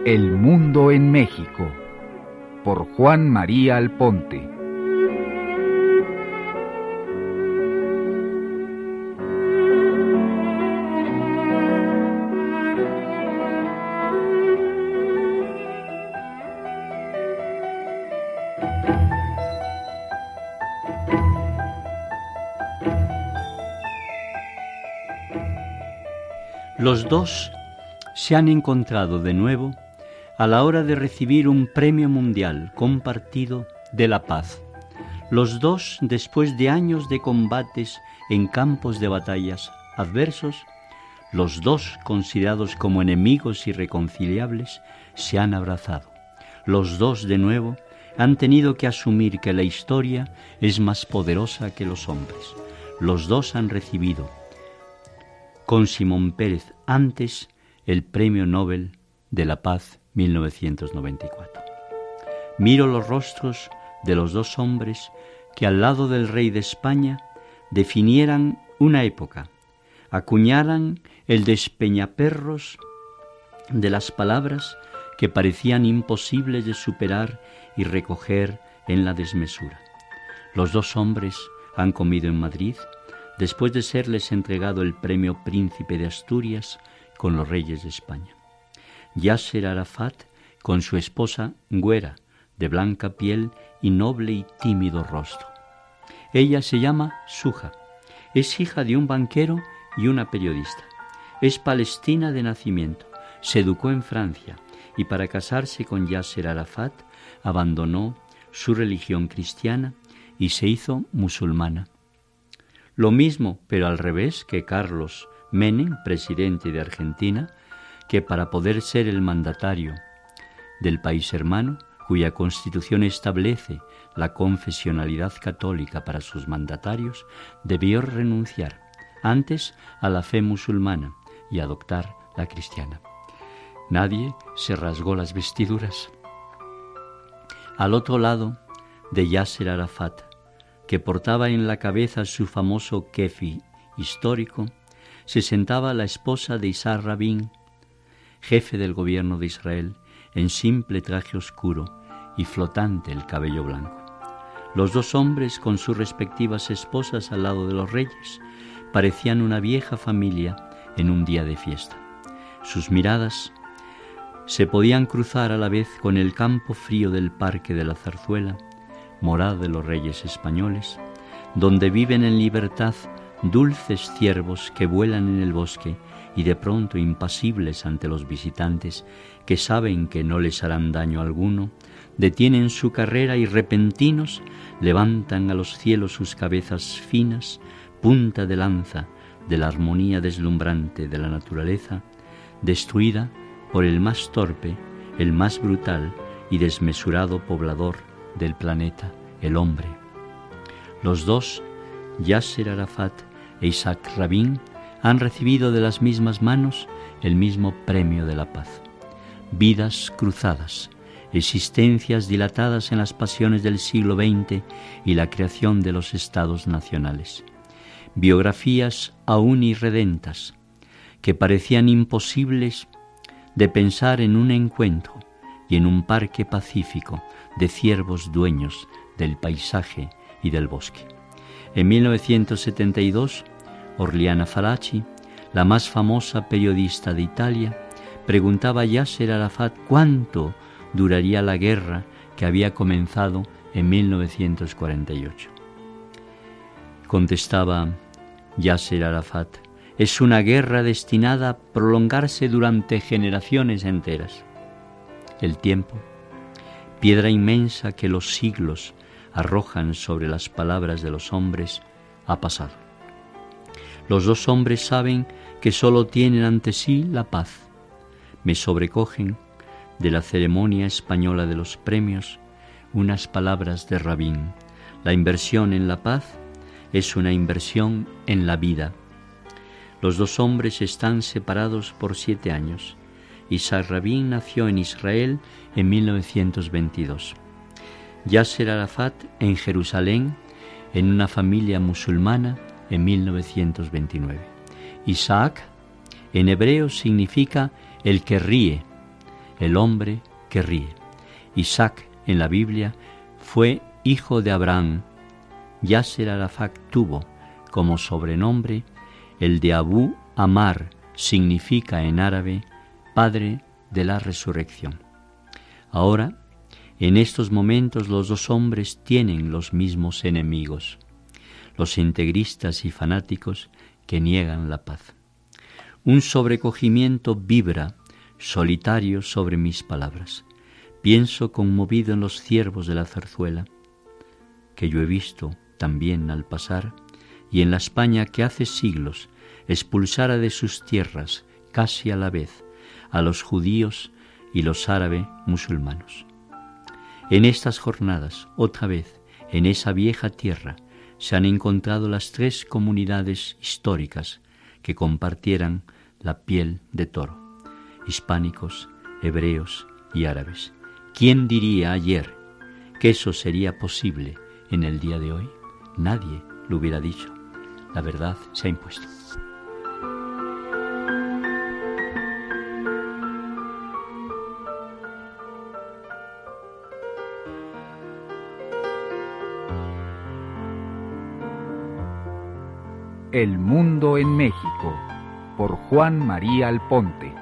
El mundo en México, por Juan María Alponte. Los dos se han encontrado de nuevo a la hora de recibir un premio mundial compartido de la paz. Los dos, después de años de combates en campos de batallas adversos, los dos considerados como enemigos irreconciliables, se han abrazado. Los dos, de nuevo, han tenido que asumir que la historia es más poderosa que los hombres. Los dos han recibido, con Simón Pérez antes, el Premio Nobel de la Paz 1994. Miro los rostros de los dos hombres que al lado del rey de España definieran una época, acuñaran el despeñaperros de las palabras que parecían imposibles de superar y recoger en la desmesura. Los dos hombres han comido en Madrid, después de serles entregado el premio Príncipe de Asturias con los reyes de España. Yasser Arafat con su esposa güera, de blanca piel y noble y tímido rostro. Ella se llama Suja, es hija de un banquero y una periodista. Es palestina de nacimiento, se educó en Francia y para casarse con Yasser Arafat abandonó su religión cristiana y se hizo musulmana. Lo mismo, pero al revés, que Carlos Menem, presidente de Argentina, que para poder ser el mandatario del país hermano, cuya constitución establece la confesionalidad católica para sus mandatarios, debió renunciar antes a la fe musulmana y adoptar la cristiana. Nadie se rasgó las vestiduras. Al otro lado de Yasser Arafat, que portaba en la cabeza su famoso kefi histórico, se sentaba la esposa de Isaac Rabin, jefe del gobierno de Israel, en simple traje oscuro y flotante el cabello blanco. Los dos hombres, con sus respectivas esposas al lado de los reyes, parecían una vieja familia en un día de fiesta. Sus miradas se podían cruzar a la vez con el campo frío del Parque de la Zarzuela, morada de los reyes españoles, donde viven en libertad dulces ciervos que vuelan en el bosque y de pronto impasibles ante los visitantes que saben que no les harán daño alguno, detienen su carrera y repentinos levantan a los cielos sus cabezas finas, punta de lanza de la armonía deslumbrante de la naturaleza, destruida por el más torpe, el más brutal y desmesurado poblador del planeta, el hombre. Los dos, Yasser Arafat e Isaac Rabin, han recibido de las mismas manos el mismo premio de la paz. Vidas cruzadas, existencias dilatadas en las pasiones del siglo XX y la creación de los estados nacionales. Biografías aún irredentas, que parecían imposibles de pensar en un encuentro y en un parque pacífico de ciervos dueños del paisaje y del bosque. En 1972, Orliana Falaci, la más famosa periodista de Italia, preguntaba a Yasser Arafat cuánto duraría la guerra que había comenzado en 1948. Contestaba Yasser Arafat: es una guerra destinada a prolongarse durante generaciones enteras. El tiempo, piedra inmensa que los siglos arrojan sobre las palabras de los hombres, ha pasado. Los dos hombres saben que solo tienen ante sí la paz. Me sobrecogen de la ceremonia española de los premios unas palabras de Rabin: la inversión en la paz es una inversión en la vida. Los dos hombres están separados por 7 años. Isaac Rabin nació en Israel en 1922. Yasser Arafat en Jerusalén, en una familia musulmana, en 1929. Isaac en hebreo significa el que ríe, el hombre que ríe. Isaac en la Biblia fue hijo de Abraham. Yasser Arafat tuvo como sobrenombre el de Abu Amar, significa en árabe padre de la resurrección. Ahora, en estos momentos, los dos hombres tienen los mismos enemigos, los integristas y fanáticos que niegan la paz. Un sobrecogimiento vibra solitario sobre mis palabras. Pienso conmovido en los ciervos de la zarzuela, que yo he visto también al pasar, y en la España que hace siglos expulsara de sus tierras, casi a la vez, a los judíos y los árabes musulmanos. En estas jornadas, otra vez, en esa vieja tierra, se han encontrado las tres comunidades históricas que compartieran la piel de toro: hispánicos, hebreos y árabes. ¿Quién diría ayer que eso sería posible en el día de hoy? Nadie lo hubiera dicho. La verdad se ha impuesto. El mundo en México, por Juan María Alponte.